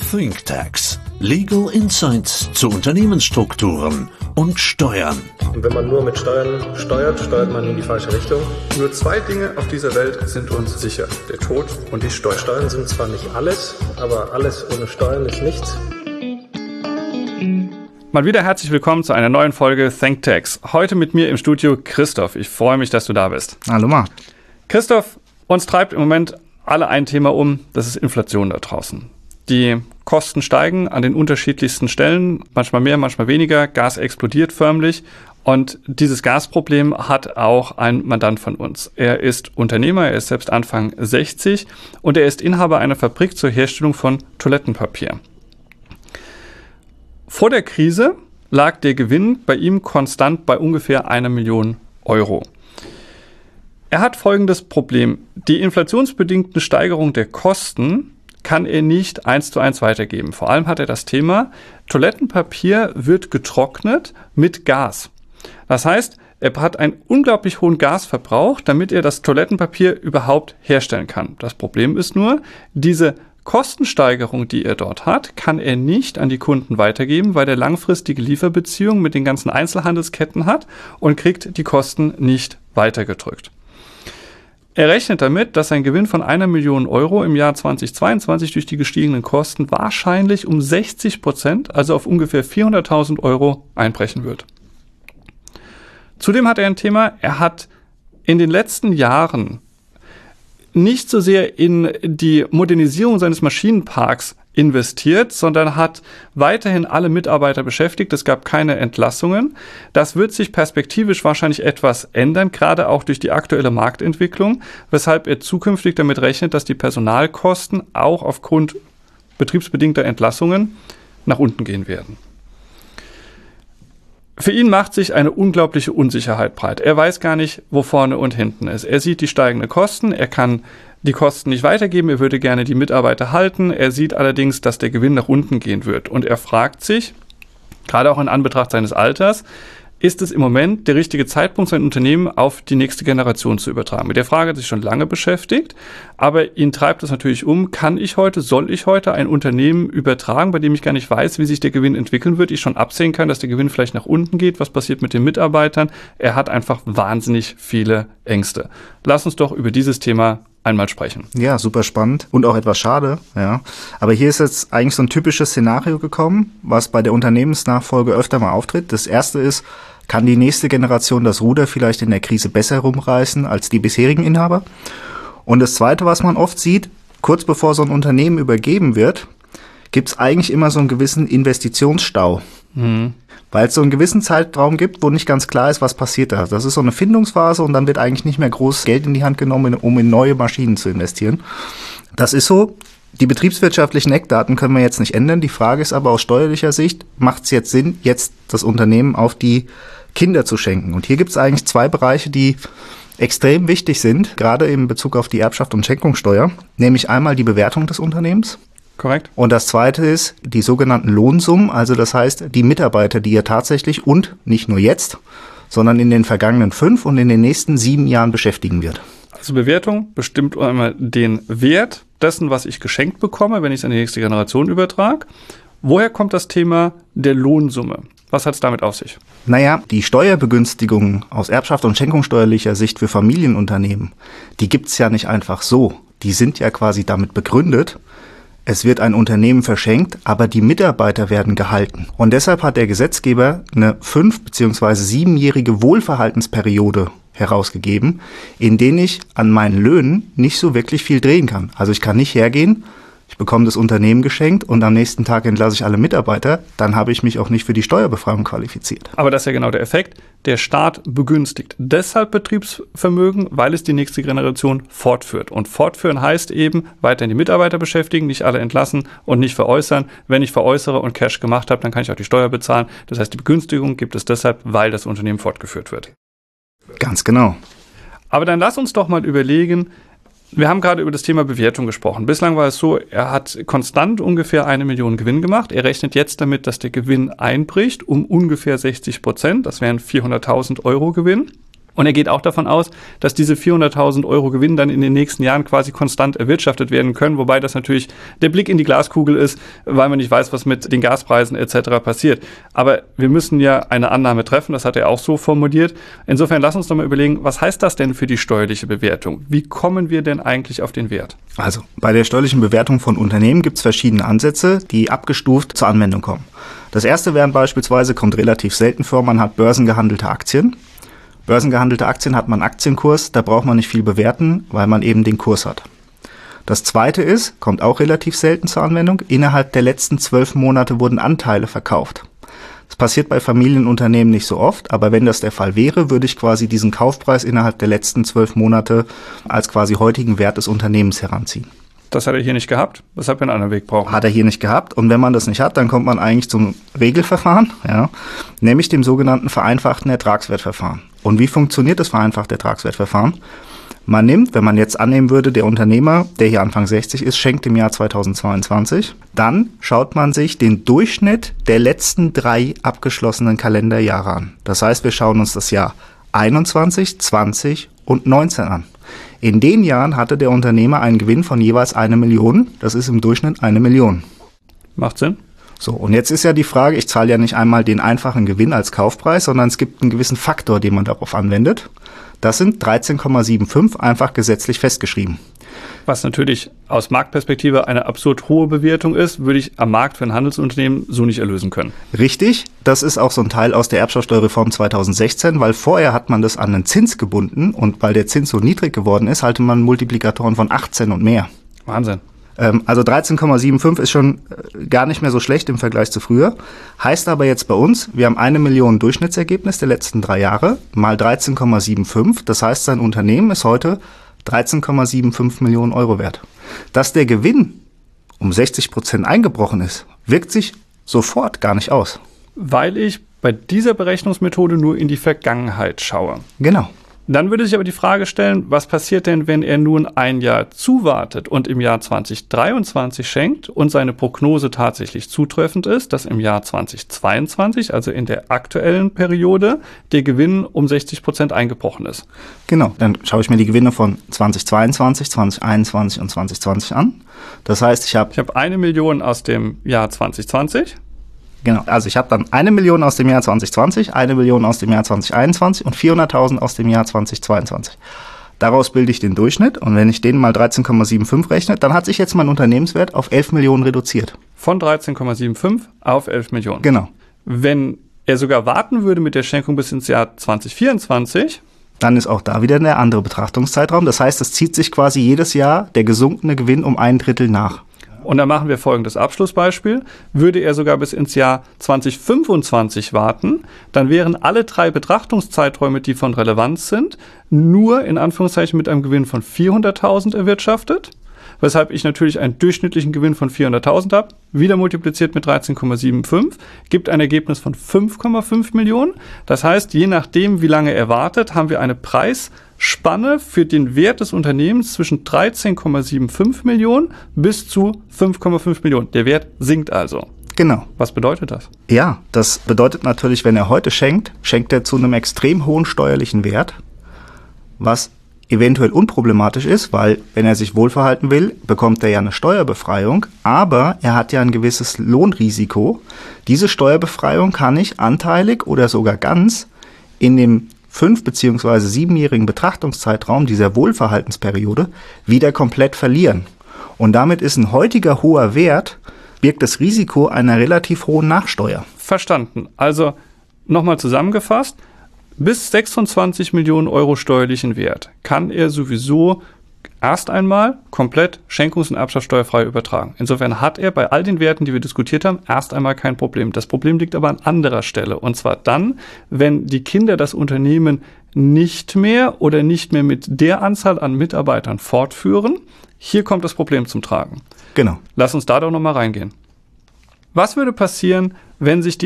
ThinkTax. Legal Insights zu Unternehmensstrukturen und Steuern. Und wenn man nur mit Steuern steuert, steuert man in die falsche Richtung. Nur zwei Dinge auf dieser Welt sind uns sicher: der Tod und die Steuern. Steuern sind zwar nicht alles, aber alles ohne Steuern ist nichts. Mal wieder herzlich willkommen zu einer neuen Folge ThinkTax. Heute mit mir im Studio Christoph. Ich freue mich, dass du da bist. Hallo Marc. Christoph, uns treibt im Moment alle ein Thema um, das ist Inflation da draußen. Die Kosten steigen an den unterschiedlichsten Stellen, manchmal mehr, manchmal weniger. Gas explodiert förmlich. Und dieses Gasproblem hat auch ein Mandant von uns. Er ist Unternehmer, er ist selbst Anfang 60 und er ist Inhaber einer Fabrik zur Herstellung von Toilettenpapier. Vor der Krise lag der Gewinn bei ihm konstant bei ungefähr 1 Million Euro. Er hat folgendes Problem: Die inflationsbedingte Steigerung der Kosten kann er nicht 1:1 weitergeben. Vor allem hat er das Thema, Toilettenpapier wird getrocknet mit Gas. Das heißt, er hat einen unglaublich hohen Gasverbrauch, damit er das Toilettenpapier überhaupt herstellen kann. Das Problem ist nur, diese Kostensteigerung, die er dort hat, kann er nicht an die Kunden weitergeben, weil er langfristige Lieferbeziehungen mit den ganzen Einzelhandelsketten hat und kriegt die Kosten nicht weitergedrückt. Er rechnet damit, dass sein Gewinn von 1 Million Euro im Jahr 2022 durch die gestiegenen Kosten wahrscheinlich um 60%, also auf ungefähr 400.000 Euro einbrechen wird. Zudem hat er ein Thema, er hat in den letzten Jahren nicht so sehr in die Modernisierung seines Maschinenparks investiert, sondern hat weiterhin alle Mitarbeiter beschäftigt. Es gab keine Entlassungen. Das wird sich perspektivisch wahrscheinlich etwas ändern, gerade auch durch die aktuelle Marktentwicklung, weshalb er zukünftig damit rechnet, dass die Personalkosten auch aufgrund betriebsbedingter Entlassungen nach unten gehen werden. Für ihn macht sich eine unglaubliche Unsicherheit breit. Er weiß gar nicht, wo vorne und hinten ist. Er sieht die steigenden Kosten, er kann die Kosten nicht weitergeben, er würde gerne die Mitarbeiter halten. Er sieht allerdings, dass der Gewinn nach unten gehen wird. Und er fragt sich, gerade auch in Anbetracht seines Alters, ist es im Moment der richtige Zeitpunkt, sein Unternehmen auf die nächste Generation zu übertragen? Mit der Frage hat er sich schon lange beschäftigt, aber ihn treibt es natürlich um, soll ich heute ein Unternehmen übertragen, bei dem ich gar nicht weiß, wie sich der Gewinn entwickeln wird, ich schon absehen kann, dass der Gewinn vielleicht nach unten geht, was passiert mit den Mitarbeitern? Er hat einfach wahnsinnig viele Ängste. Lass uns doch über dieses Thema einmal sprechen. Ja, super spannend und auch etwas schade, ja. Aber hier ist jetzt eigentlich so ein typisches Szenario gekommen, was bei der Unternehmensnachfolge öfter mal auftritt. Das erste ist, kann die nächste Generation das Ruder vielleicht in der Krise besser rumreißen als die bisherigen Inhaber? Und das zweite, was man oft sieht, kurz bevor so ein Unternehmen übergeben wird, gibt es eigentlich immer so einen gewissen Investitionsstau. Weil es so einen gewissen Zeitraum gibt, wo nicht ganz klar ist, was passiert da. Das ist so eine Findungsphase und dann wird eigentlich nicht mehr groß Geld in die Hand genommen, um in neue Maschinen zu investieren. Das ist so. Die betriebswirtschaftlichen Eckdaten können wir jetzt nicht ändern. Die Frage ist aber aus steuerlicher Sicht, macht es jetzt Sinn, jetzt das Unternehmen auf die Kinder zu schenken? Und hier gibt es eigentlich zwei Bereiche, die extrem wichtig sind, gerade in Bezug auf die Erbschaft und Schenkungssteuer, nämlich einmal die Bewertung des Unternehmens. Korrekt. Und das zweite ist die sogenannten Lohnsummen, also das heißt die Mitarbeiter, die ihr tatsächlich und nicht nur jetzt, sondern in den vergangenen 5 und in den nächsten 7 Jahren beschäftigen wird. Also Bewertung bestimmt einmal den Wert dessen, was ich geschenkt bekomme, wenn ich es an die nächste Generation übertrage. Woher kommt das Thema der Lohnsumme? Was hat es damit auf sich? Naja, die Steuerbegünstigungen aus Erbschaft und schenkungssteuerlicher Sicht für Familienunternehmen, die gibt's ja nicht einfach so. Die sind ja quasi damit begründet, es wird ein Unternehmen verschenkt, aber die Mitarbeiter werden gehalten. Und deshalb hat der Gesetzgeber eine 5- bzw. 7-jährige Wohlverhaltensperiode herausgegeben, in denen ich an meinen Löhnen nicht so wirklich viel drehen kann. Also ich kann nicht hergehen, ich bekomme das Unternehmen geschenkt und am nächsten Tag entlasse ich alle Mitarbeiter, dann habe ich mich auch nicht für die Steuerbefreiung qualifiziert. Aber das ist ja genau der Effekt. Der Staat begünstigt deshalb Betriebsvermögen, weil es die nächste Generation fortführt. Und fortführen heißt eben, weiterhin die Mitarbeiter beschäftigen, nicht alle entlassen und nicht veräußern. Wenn ich veräußere und Cash gemacht habe, dann kann ich auch die Steuer bezahlen. Das heißt, die Begünstigung gibt es deshalb, weil das Unternehmen fortgeführt wird. Ganz genau. Aber dann lass uns doch mal überlegen, wir haben gerade über das Thema Bewertung gesprochen. Bislang war es so, er hat konstant ungefähr 1 Million Gewinn gemacht. Er rechnet jetzt damit, dass der Gewinn einbricht um ungefähr 60%. Das wären 400.000 Euro Gewinn. Und er geht auch davon aus, dass diese 400.000 Euro Gewinn dann in den nächsten Jahren quasi konstant erwirtschaftet werden können, wobei das natürlich der Blick in die Glaskugel ist, weil man nicht weiß, was mit den Gaspreisen etc. passiert. Aber wir müssen ja eine Annahme treffen, das hat er auch so formuliert. Insofern lass uns doch mal überlegen, was heißt das denn für die steuerliche Bewertung? Wie kommen wir denn eigentlich auf den Wert? Also bei der steuerlichen Bewertung von Unternehmen gibt es verschiedene Ansätze, die abgestuft zur Anwendung kommen. Das erste wären beispielsweise, kommt relativ selten vor, man hat börsengehandelte Aktien. Börsengehandelte Aktien hat man einen Aktienkurs, da braucht man nicht viel bewerten, weil man eben den Kurs hat. Das zweite ist, kommt auch relativ selten zur Anwendung, innerhalb der letzten 12 Monate wurden Anteile verkauft. Das passiert bei Familienunternehmen nicht so oft, aber wenn das der Fall wäre, würde ich quasi diesen Kaufpreis innerhalb der letzten 12 Monate als quasi heutigen Wert des Unternehmens heranziehen. Das hat er hier nicht gehabt, weshalb wir einen anderen Weg brauchen. Hat er hier nicht gehabt, und wenn man das nicht hat, dann kommt man eigentlich zum Regelverfahren, ja, nämlich dem sogenannten vereinfachten Ertragswertverfahren. Und wie funktioniert das vereinfachte Ertragswertverfahren? Man nimmt, wenn man jetzt annehmen würde, der Unternehmer, der hier Anfang 60 ist, schenkt im Jahr 2022, dann schaut man sich den Durchschnitt der letzten 3 abgeschlossenen Kalenderjahre an. Das heißt, wir schauen uns das Jahr 21, 20 und 19 an. In den Jahren hatte der Unternehmer einen Gewinn von jeweils 1 Million. Das ist im Durchschnitt 1 Million. Macht Sinn. So, und jetzt ist ja die Frage, ich zahle ja nicht einmal den einfachen Gewinn als Kaufpreis, sondern es gibt einen gewissen Faktor, den man darauf anwendet. Das sind 13,75 einfach gesetzlich festgeschrieben. Was natürlich aus Marktperspektive eine absurd hohe Bewertung ist, würde ich am Markt für ein Handelsunternehmen so nicht erlösen können. Richtig, das ist auch so ein Teil aus der Erbschaftssteuerreform 2016, weil vorher hat man das an einen Zins gebunden, und weil der Zins so niedrig geworden ist, hatte man Multiplikatoren von 18 und mehr. Wahnsinn. Also 13,75 ist schon gar nicht mehr so schlecht im Vergleich zu früher. Heißt aber jetzt bei uns, wir haben 1 Million Durchschnittsergebnis der letzten 3 Jahre mal 13,75. Das heißt, sein Unternehmen ist heute 13,75 Millionen Euro wert. Dass der Gewinn um 60% eingebrochen ist, wirkt sich sofort gar nicht aus. Weil ich bei dieser Berechnungsmethode nur in die Vergangenheit schaue. Genau. Dann würde sich aber die Frage stellen, was passiert denn, wenn er nun ein Jahr zuwartet und im Jahr 2023 schenkt und seine Prognose tatsächlich zutreffend ist, dass im Jahr 2022, also in der aktuellen Periode, der Gewinn um 60% eingebrochen ist. Genau, dann schaue ich mir die Gewinne von 2022, 2021 und 2020 an. Das heißt, ich habe 1 Million aus dem Jahr 2020. Genau, also ich habe dann 1 Million aus dem Jahr 2020, 1 Million aus dem Jahr 2021 und 400.000 aus dem Jahr 2022. Daraus bilde ich den Durchschnitt, und wenn ich den mal 13,75 rechne, dann hat sich jetzt mein Unternehmenswert auf 11 Millionen reduziert. Von 13,75 auf 11 Millionen. Genau. Wenn er sogar warten würde mit der Schenkung bis ins Jahr 2024, dann ist auch da wieder der andere Betrachtungszeitraum. Das heißt, es zieht sich quasi jedes Jahr der gesunkene Gewinn um 1/3 nach. Und dann machen wir folgendes Abschlussbeispiel. Würde er sogar bis ins Jahr 2025 warten, dann wären alle 3 Betrachtungszeiträume, die von Relevanz sind, nur in Anführungszeichen mit einem Gewinn von 400.000 erwirtschaftet, weshalb ich natürlich einen durchschnittlichen Gewinn von 400.000 habe, wieder multipliziert mit 13,75, gibt ein Ergebnis von 5,5 Millionen. Das heißt, je nachdem, wie lange er wartet, haben wir eine Preisspanne für den Wert des Unternehmens zwischen 13,75 Millionen bis zu 5,5 Millionen. Der Wert sinkt also. Genau. Was bedeutet das? Ja, das bedeutet natürlich, wenn er heute schenkt, schenkt er zu einem extrem hohen steuerlichen Wert, was eventuell unproblematisch ist, weil, wenn er sich wohlverhalten will, bekommt er ja eine Steuerbefreiung, aber er hat ja ein gewisses Lohnrisiko. Diese Steuerbefreiung kann ich anteilig oder sogar ganz in dem 5- bzw. 7-jährigen Betrachtungszeitraum dieser Wohlverhaltensperiode wieder komplett verlieren. Und damit ist ein heutiger hoher Wert, birgt das Risiko einer relativ hohen Nachsteuer. Verstanden. Also nochmal zusammengefasst, bis 26 Millionen Euro steuerlichen Wert kann er sowieso erst einmal komplett schenkungs- und erbschaftssteuerfrei übertragen. Insofern hat er bei all den Werten, die wir diskutiert haben, erst einmal kein Problem. Das Problem liegt aber an anderer Stelle. Und zwar dann, wenn die Kinder das Unternehmen nicht mehr mit der Anzahl an Mitarbeitern fortführen. Hier kommt das Problem zum Tragen. Genau. Lass uns da doch nochmal reingehen. Was würde passieren, wenn sich die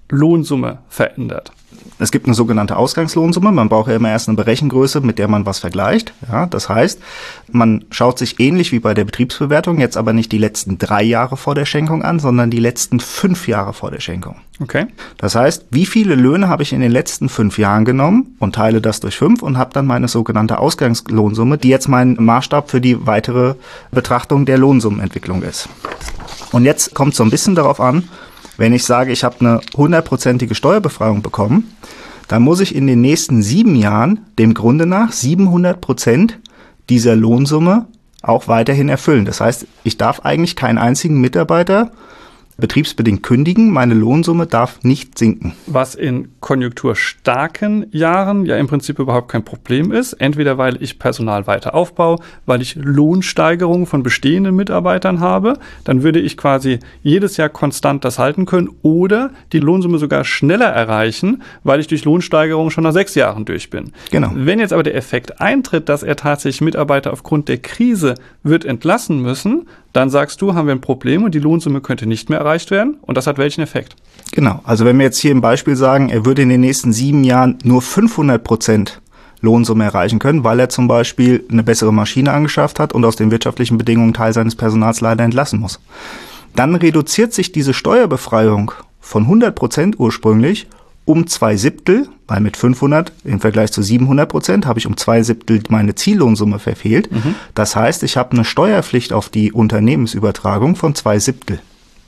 Lohnsumme verändert? Es gibt eine sogenannte Ausgangslohnsumme. Man braucht ja immer erst eine Berechengröße, mit der man was vergleicht. Ja, das heißt, man schaut sich ähnlich wie bei der Betriebsbewertung jetzt aber nicht die letzten 3 Jahre vor der Schenkung an, sondern die letzten 5 Jahre vor der Schenkung. Okay. Das heißt, wie viele Löhne habe ich in den letzten 5 Jahren genommen und teile das durch 5 und habe dann meine sogenannte Ausgangslohnsumme, die jetzt mein Maßstab für die weitere Betrachtung der Lohnsummenentwicklung ist. Und jetzt kommt so ein bisschen darauf an, wenn ich sage, ich habe eine 100%ige Steuerbefreiung bekommen, dann muss ich in den nächsten 7 Jahren dem Grunde nach 700% dieser Lohnsumme auch weiterhin erfüllen. Das heißt, ich darf eigentlich keinen einzigen Mitarbeiter betriebsbedingt kündigen, meine Lohnsumme darf nicht sinken. Was in konjunkturstarken Jahren ja im Prinzip überhaupt kein Problem ist. Entweder weil ich Personal weiter aufbaue, weil ich Lohnsteigerungen von bestehenden Mitarbeitern habe, dann würde ich quasi jedes Jahr konstant das halten können oder die Lohnsumme sogar schneller erreichen, weil ich durch Lohnsteigerungen schon nach 6 Jahren durch bin. Genau. Wenn jetzt aber der Effekt eintritt, dass er tatsächlich Mitarbeiter aufgrund der Krise wird entlassen müssen, dann sagst du, haben wir ein Problem und die Lohnsumme könnte nicht mehr erreicht werden. Und das hat welchen Effekt? Genau. Also wenn wir jetzt hier im Beispiel sagen, er würde in den nächsten 7 Jahren nur 500% Lohnsumme erreichen können, weil er zum Beispiel eine bessere Maschine angeschafft hat und aus den wirtschaftlichen Bedingungen Teil seines Personals leider entlassen muss. Dann reduziert sich diese Steuerbefreiung von 100% ursprünglich um 2/7, weil mit 500 im Vergleich zu 700% habe ich um 2/7 meine Ziellohnsumme verfehlt. Das heißt, ich habe eine Steuerpflicht auf die Unternehmensübertragung von 2/7.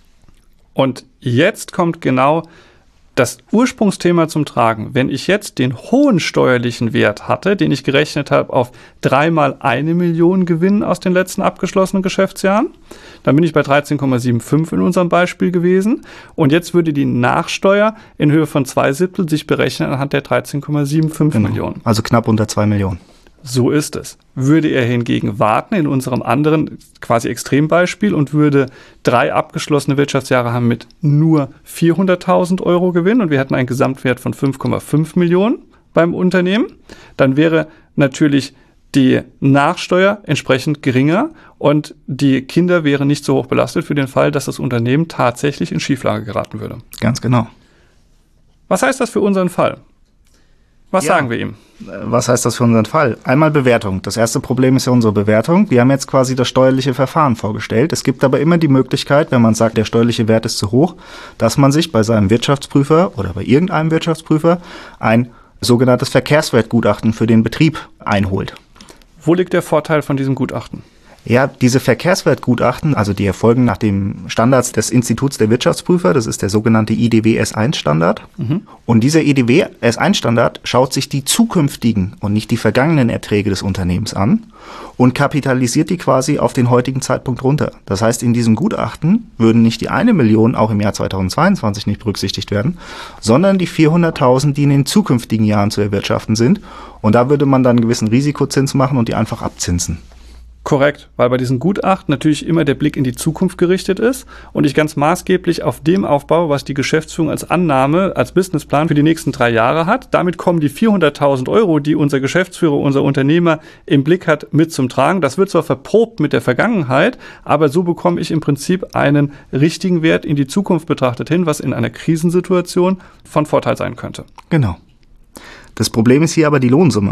Und jetzt kommt genau das Ursprungsthema zum Tragen. Wenn ich jetzt den hohen steuerlichen Wert hatte, den ich gerechnet habe auf 3 mal 1 Million Gewinn aus den letzten abgeschlossenen Geschäftsjahren, dann bin ich bei 13,75 in unserem Beispiel gewesen. Und jetzt würde die Nachsteuer in Höhe von 2/7 sich berechnen anhand der 13,75 Millionen. Also knapp unter 2 Millionen. So ist es. Würde er hingegen warten in unserem anderen quasi Extrembeispiel und würde 3 abgeschlossene Wirtschaftsjahre haben mit nur 400.000 Euro Gewinn und wir hätten einen Gesamtwert von 5,5 Millionen beim Unternehmen, dann wäre natürlich die Nachsteuer entsprechend geringer und die Kinder wären nicht so hoch belastet für den Fall, dass das Unternehmen tatsächlich in Schieflage geraten würde. Ganz genau. Was heißt das für unseren Fall? Was sagen wir ihm? Was heißt das für unseren Fall? Einmal Bewertung. Das erste Problem ist ja unsere Bewertung. Wir haben jetzt quasi das steuerliche Verfahren vorgestellt. Es gibt aber immer die Möglichkeit, wenn man sagt, der steuerliche Wert ist zu hoch, dass man sich bei seinem Wirtschaftsprüfer oder bei irgendeinem Wirtschaftsprüfer ein sogenanntes Verkehrswertgutachten für den Betrieb einholt. Wo liegt der Vorteil von diesem Gutachten? Ja, diese Verkehrswertgutachten, also die erfolgen nach dem Standards des Instituts der Wirtschaftsprüfer, das ist der sogenannte IDW S1-Standard. Und dieser IDW S1-Standard schaut sich die zukünftigen und nicht die vergangenen Erträge des Unternehmens an und kapitalisiert die quasi auf den heutigen Zeitpunkt runter. Das heißt, in diesem Gutachten würden nicht die 1 Million auch im Jahr 2022 nicht berücksichtigt werden, sondern die 400.000, die in den zukünftigen Jahren zu erwirtschaften sind. Und da würde man dann einen gewissen Risikozins machen und die einfach abzinsen. Korrekt, weil bei diesen Gutachten natürlich immer der Blick in die Zukunft gerichtet ist und ich ganz maßgeblich auf dem aufbaue, was die Geschäftsführung als Annahme, als Businessplan für die nächsten 3 Jahre hat. Damit kommen die 400.000 Euro, die unser Geschäftsführer, unser Unternehmer im Blick hat, mit zum Tragen. Das wird zwar verprobt mit der Vergangenheit, aber so bekomme ich im Prinzip einen richtigen Wert in die Zukunft betrachtet hin, was in einer Krisensituation von Vorteil sein könnte. Genau. Das Problem ist hier aber die Lohnsumme,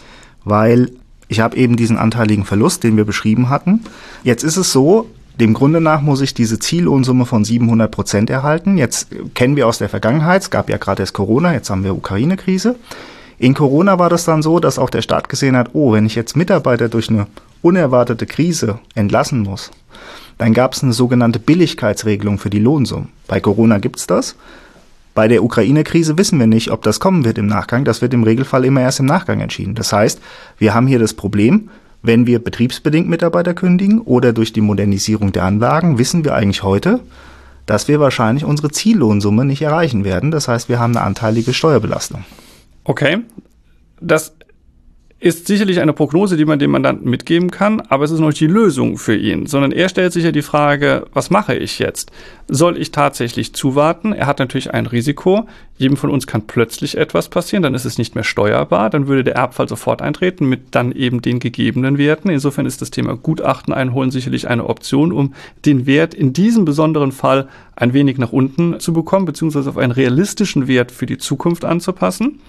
weil ich habe eben diesen anteiligen Verlust, den wir beschrieben hatten. Jetzt ist es so, dem Grunde nach muss ich diese Ziellohnsumme von 700% erhalten. Jetzt kennen wir aus der Vergangenheit, es gab ja gerade erst Corona, jetzt haben wir Ukraine-Krise. In Corona war das dann so, dass auch der Staat gesehen hat, wenn ich jetzt Mitarbeiter durch eine unerwartete Krise entlassen muss, dann gab es eine sogenannte Billigkeitsregelung für die Lohnsumme. Bei Corona gibt's das. Bei der Ukraine-Krise wissen wir nicht, ob das kommen wird im Nachgang. Das wird im Regelfall immer erst im Nachgang entschieden. Das heißt, wir haben hier das Problem, wenn wir betriebsbedingt Mitarbeiter kündigen oder durch die Modernisierung der Anlagen, wissen wir eigentlich heute, dass wir wahrscheinlich unsere Ziellohnsumme nicht erreichen werden. Das heißt, wir haben eine anteilige Steuerbelastung. Okay, das ist sicherlich eine Prognose, die man dem Mandanten mitgeben kann, aber es ist noch nicht die Lösung für ihn, sondern er stellt sich ja die Frage, was mache ich jetzt? Soll ich tatsächlich zuwarten? Er hat natürlich ein Risiko. Jedem von uns kann plötzlich etwas passieren, dann ist es nicht mehr steuerbar, dann würde der Erbfall sofort eintreten mit dann eben den gegebenen Werten. Insofern ist das Thema Gutachten einholen sicherlich eine Option, um den Wert in diesem besonderen Fall ein wenig nach unten zu bekommen, beziehungsweise auf einen realistischen Wert für die Zukunft anzupassen.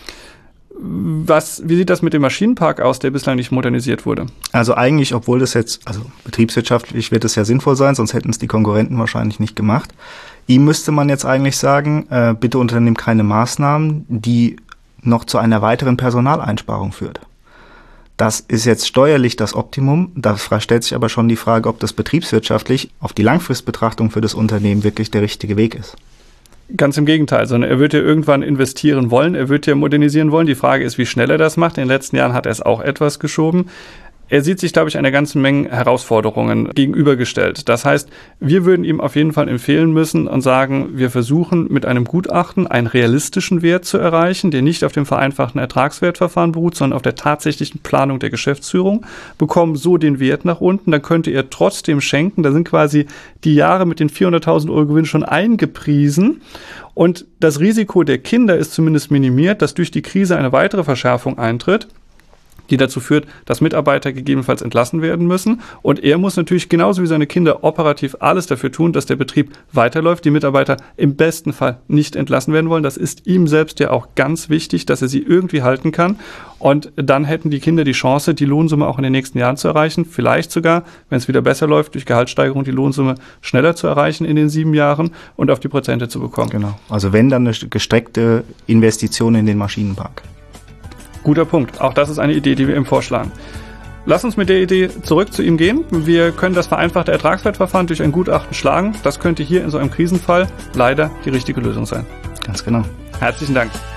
Wie sieht das mit dem Maschinenpark aus, der bislang nicht modernisiert wurde? Also eigentlich, obwohl das jetzt, also betriebswirtschaftlich wird es ja sinnvoll sein, sonst hätten es die Konkurrenten wahrscheinlich nicht gemacht. Ihm müsste man jetzt eigentlich sagen, bitte unternimm keine Maßnahmen, die noch zu einer weiteren Personaleinsparung führt. Das ist jetzt steuerlich das Optimum. Da stellt sich aber schon die Frage, ob das betriebswirtschaftlich auf die Langfristbetrachtung für das Unternehmen wirklich der richtige Weg ist. Ganz im Gegenteil, sondern er wird ja irgendwann investieren wollen, er wird ja modernisieren wollen. Die Frage ist, wie schnell er das macht. In den letzten Jahren hat er es auch etwas geschoben. Er sieht sich, glaube ich, einer ganzen Menge Herausforderungen gegenübergestellt. Das heißt, wir würden ihm auf jeden Fall empfehlen müssen und sagen, wir versuchen mit einem Gutachten einen realistischen Wert zu erreichen, der nicht auf dem vereinfachten Ertragswertverfahren beruht, sondern auf der tatsächlichen Planung der Geschäftsführung, bekommen so den Wert nach unten, dann könnte er trotzdem schenken. Da sind quasi die Jahre mit den 400.000 Euro Gewinn schon eingepriesen. Und das Risiko der Kinder ist zumindest minimiert, dass durch die Krise eine weitere Verschärfung eintritt, die dazu führt, dass Mitarbeiter gegebenenfalls entlassen werden müssen. Und er muss natürlich genauso wie seine Kinder operativ alles dafür tun, dass der Betrieb weiterläuft, die Mitarbeiter im besten Fall nicht entlassen werden wollen. Das ist ihm selbst ja auch ganz wichtig, dass er sie irgendwie halten kann. Und dann hätten die Kinder die Chance, die Lohnsumme auch in den nächsten Jahren zu erreichen. Vielleicht sogar, wenn es wieder besser läuft, durch Gehaltssteigerung die Lohnsumme schneller zu erreichen in den 7 Jahren und auf die Prozente zu bekommen. Genau. Also wenn, dann eine gestreckte Investition in den Maschinenpark. Guter Punkt. Auch das ist eine Idee, die wir ihm vorschlagen. Lass uns mit der Idee zurück zu ihm gehen. Wir können das vereinfachte Ertragswertverfahren durch ein Gutachten schlagen. Das könnte hier in so einem Krisenfall leider die richtige Lösung sein. Ganz genau. Herzlichen Dank.